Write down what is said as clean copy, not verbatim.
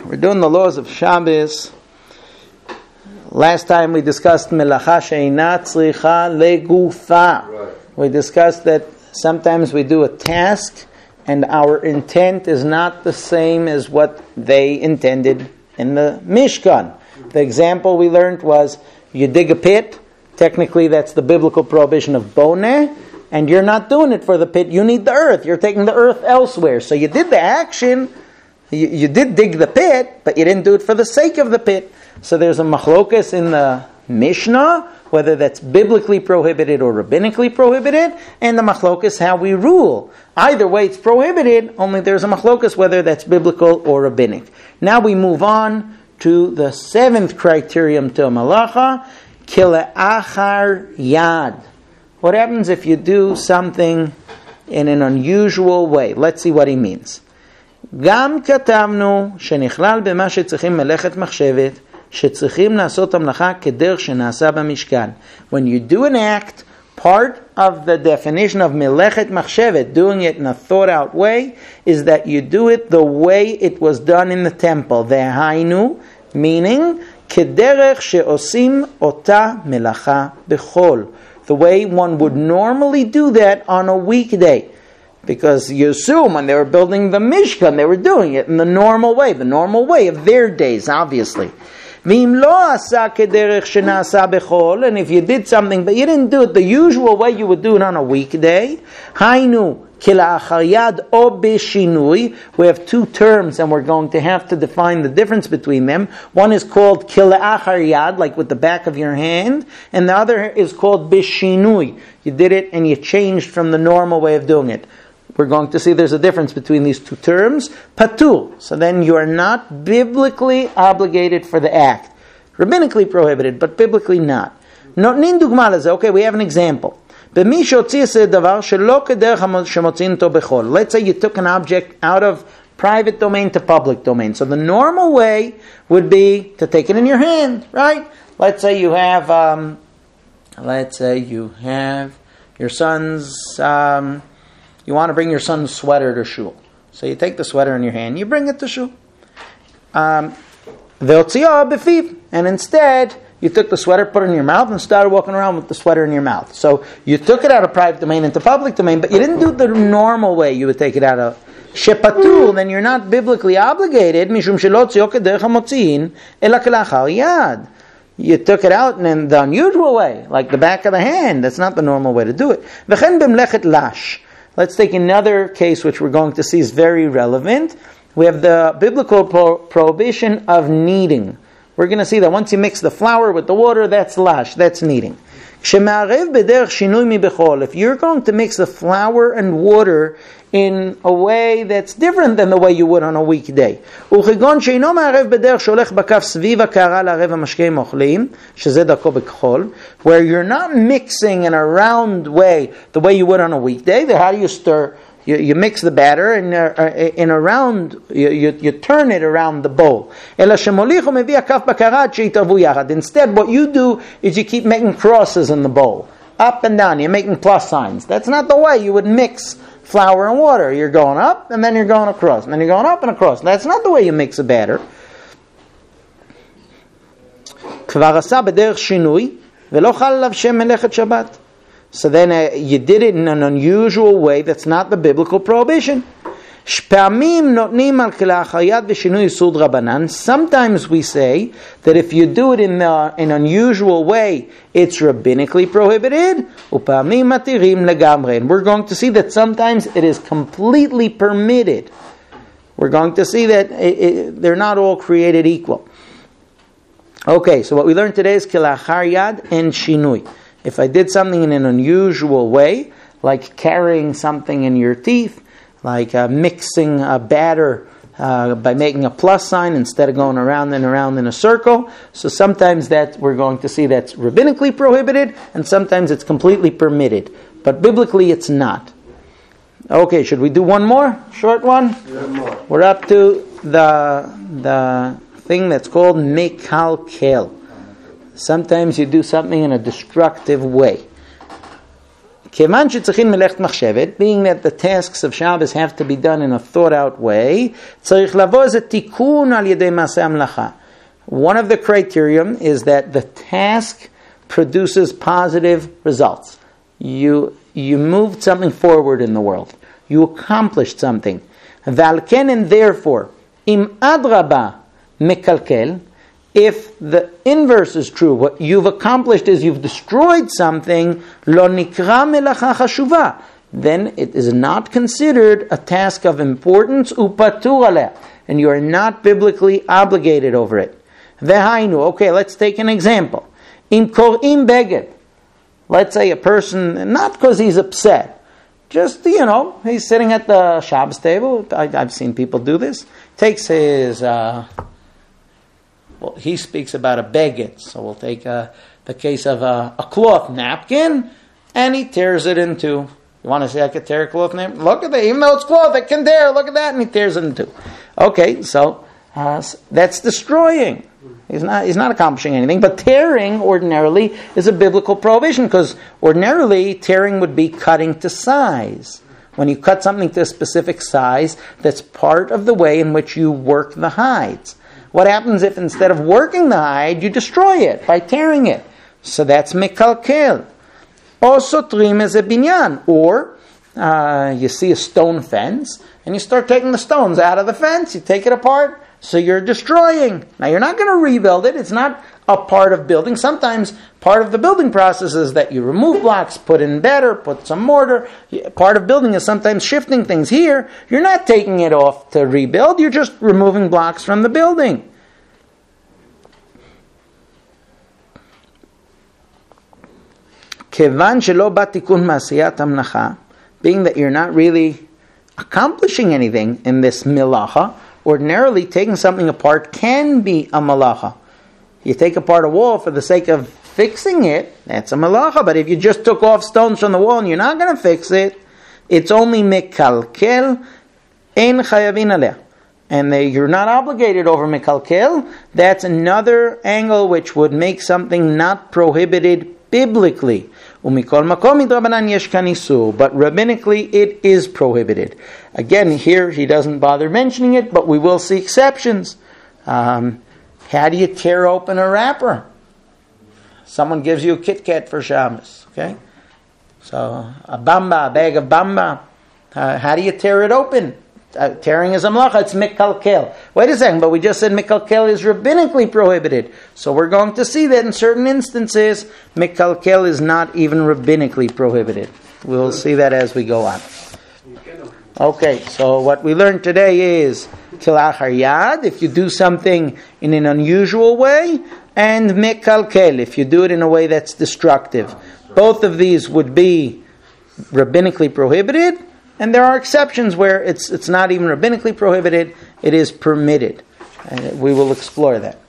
We're doing the laws of Shabbos. Last time we discussed melacha she'eina tzricha legufa. We discussed that sometimes we do a task and our intent is not the same as what they intended in the Mishkan. The example we learned was you dig a pit. Technically that's the biblical prohibition of boneh, and you're not doing it for the pit. You need the earth. You're taking the earth elsewhere. So you did the action. You did dig the pit, but you didn't do it for the sake of the pit. So there's a machlokas in the Mishnah, whether that's biblically prohibited or rabbinically prohibited, and the machlokas how we rule. Either way it's prohibited, only there's a machlokas whether that's biblical or rabbinic. Now we move on to the seventh criterion to malacha, kile'achar yad. What happens if you do something in an unusual way? Let's see what he means. גם כתבנו שנכלל במה שצריכים מלאכת מחשבת שצריכים לעשות המלאכה כדרך שנעשה במשכן. When you do an act, part of the definition of מלאכת מחשבת, doing it in a thought out way, is that you do it the way it was done in the temple. דהיינו, meaning כדרך שעושים אותה מלאכה בחול. The way one would normally do that on a weekday. Because you assume when they were building the Mishkan, they were doing it in the normal way of their days, obviously. And if you did something, but you didn't do it the usual way you would do it on a weekday, we have two terms and we're going to have to define the difference between them. One is called kila'achar yad, like with the back of your hand, and the other is called bishinui. You did it and you changed from the normal way of doing it. We're going to see there's a difference between these two terms. Patur. So then you are not biblically obligated for the act. Rabbinically prohibited, but biblically not. Okay, we have an example. Let's say you took an object out of private domain to public domain. So the normal way would be to take it in your hand, right? Let's say you have your son's... you want to bring your son's sweater to shul. So you take the sweater in your hand, you bring it to shul. And instead, you took the sweater, put it in your mouth, and started walking around with the sweater in your mouth. So you took it out of private domain into public domain, but you didn't do it the normal way you would take it out of. Shepatul, then you're not biblically obligated. You took it out in the unusual way, like the back of the hand. That's not the normal way to do it. Let's take another case which we're going to see is very relevant. We have the biblical prohibition of kneading. We're going to see that once you mix the flour with the water, that's lash, that's kneading. If you're going to mix the flour and water in a way that's different than the way you would on a weekday, where you're not mixing in a round way the way you would on a weekday. How do you stir? You mix the batter and in a round, you turn it around the bowl. Instead, what you do is you keep making crosses in the bowl. Up and down, you're making plus signs. That's not the way you would mix flour and water. You're going up and then you're going across. And then you're going up and across. That's not the way you mix a batter. So then you did it in an unusual way that's not the biblical prohibition. Sometimes we say that if you do it in an unusual way, it's rabbinically prohibited. And we're going to see that sometimes it is completely permitted. We're going to see that they're not all created equal. Okay, so what we learned today is kilachar yad and shinui. If I did something in an unusual way, like carrying something in your teeth, like mixing a batter by making a plus sign instead of going around and around in a circle. So sometimes that we're going to see that's rabbinically prohibited, and sometimes it's completely permitted. But biblically it's not. Okay, should we do one more? Short one? Yeah, we're up to the thing that's called mekalkel. Sometimes you do something in a destructive way. Kevan shetzichin melech machshevet, being that the tasks of Shabbos have to be done in a thought-out way, tzarich lavo ze tikun al yedei maseh hamlacha. One of the criterion is that the task produces positive results. You moved something forward in the world. You accomplished something. Valken, and therefore, im adraba mekalkel, if the inverse is true, what you've accomplished is you've destroyed something, lo nikra melacha chashuva, then it is not considered a task of importance, upatur aleh, and you are not biblically obligated over it. Vehainu, okay, let's take an example. Im kor'im beged, let's say a person, not because he's upset, just, he's sitting at the Shabbos table. I've seen people do this. Takes his, he speaks about a beged, so we'll take the case of a cloth napkin, and he tears it in two. You want to say I could tear a cloth napkin? Look at that, even though it's cloth, it can tear, look at that, and he tears it in two. Okay, so that's destroying. He's not accomplishing anything, but tearing ordinarily is a biblical prohibition, because ordinarily tearing would be cutting to size. When you cut something to a specific size, that's part of the way in which you work the hides. What happens if instead of working the hide, you destroy it by tearing it? So that's mekalkel. Also trim as a binyan, or you see a stone fence, and you start taking the stones out of the fence, you take it apart, so you're destroying. Now you're not going to rebuild it, it's not a part of building. Sometimes part of the building process is that you remove blocks, put in better, put some mortar. Part of building is sometimes shifting things. Here, you're not taking it off to rebuild, you're just removing blocks from the building. Kevan shelo ba tikun ma'asiyat hamlacha, being that you're not really accomplishing anything in this milacha, ordinarily taking something apart can be a malacha. You take apart a wall for the sake of fixing it, that's a malacha. But if you just took off stones from the wall and you're not going to fix it, it's only mekalkel, ein chayavin aleh. And you're not obligated over mekalkel. That's another angle which would make something not prohibited biblically. Umikol makom midrabanan yesh kan isur, but rabbinically it is prohibited. Again, here he doesn't bother mentioning it, but we will see exceptions. How do you tear open a wrapper? Someone gives you a Kit Kat for Shabbos, okay? So a bag of bamba. How do you tear it open? Tearing is a malacha, it's mikalkel. Wait a second, but we just said mikalkel is rabbinically prohibited. So we're going to see that in certain instances, mikalkel is not even rabbinically prohibited. We'll see that as we go on. Okay, so what we learned today is kilachar yad, if you do something in an unusual way, and mikalkel, if you do it in a way that's destructive. Both of these would be rabbinically prohibited, and there are exceptions where it's not even rabbinically prohibited, it is permitted. And we will explore that.